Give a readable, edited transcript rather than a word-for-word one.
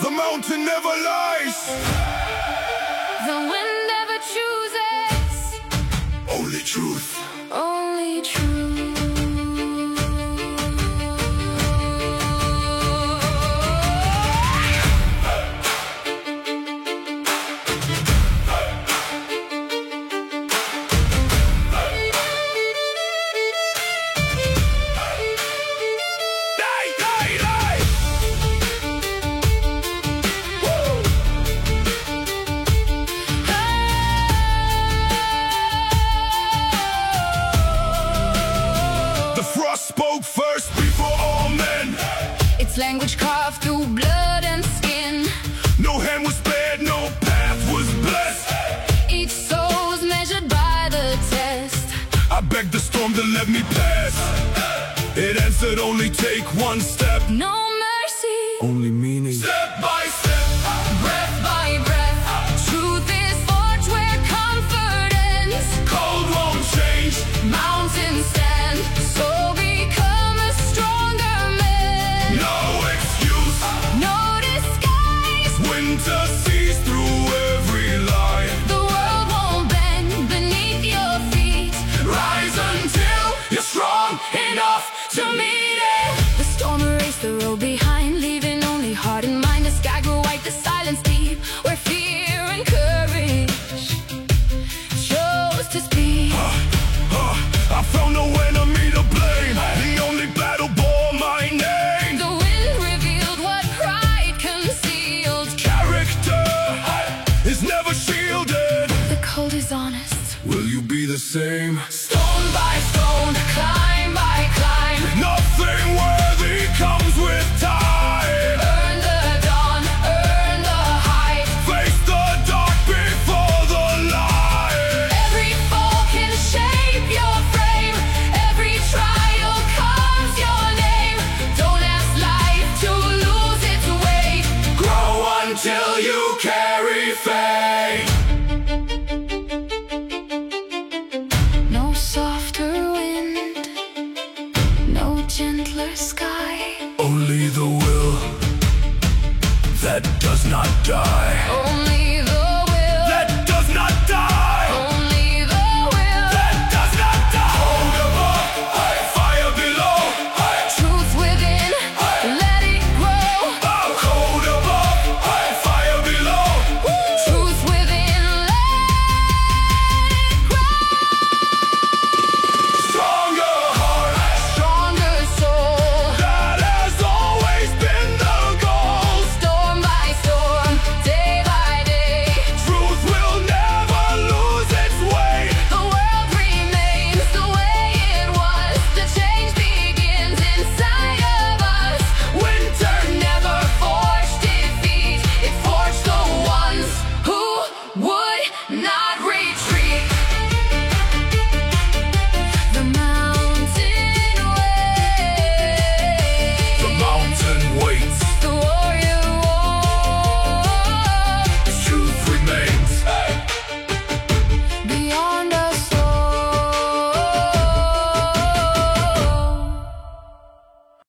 The mountain never lies. The wind never chooses. Only truth. Only truth. Spoke first before all men. Its language carved through blood and skin. No hand was spared, no path was blessed. Each soul's measured by the test. I begged the storm to let me pass. It answered, only take one step. No mercy. Only meaning. Step by step. Breath by breath. Truth is forged where comfort ends. Cold won't change. Mountains stand. So become a stronger man. No excuse. No disguise. Winter sees through every lie. The world won't bend beneath your feet. Rise until you're strong enough to meet it. The storm erased the road behind, leaving only heart and mind. The sky grew white, the silence deep, where fear and courage chose to speak. I found no enemy to blame. The only battle bore my name. The wind revealed what pride concealed. Character is never shielded. The cold is honest. Will you be the same? Stone by stone, climb by climb. Nothing worthy comes with time. Earn the dawn, earn the height. Face the dark before the light. Every fall can shape your frame. Every trial carves your name. Don't ask life to lose its weight. Grow until you carry fame. No softer wind, no gentler sky. Only the will that does not die. Only the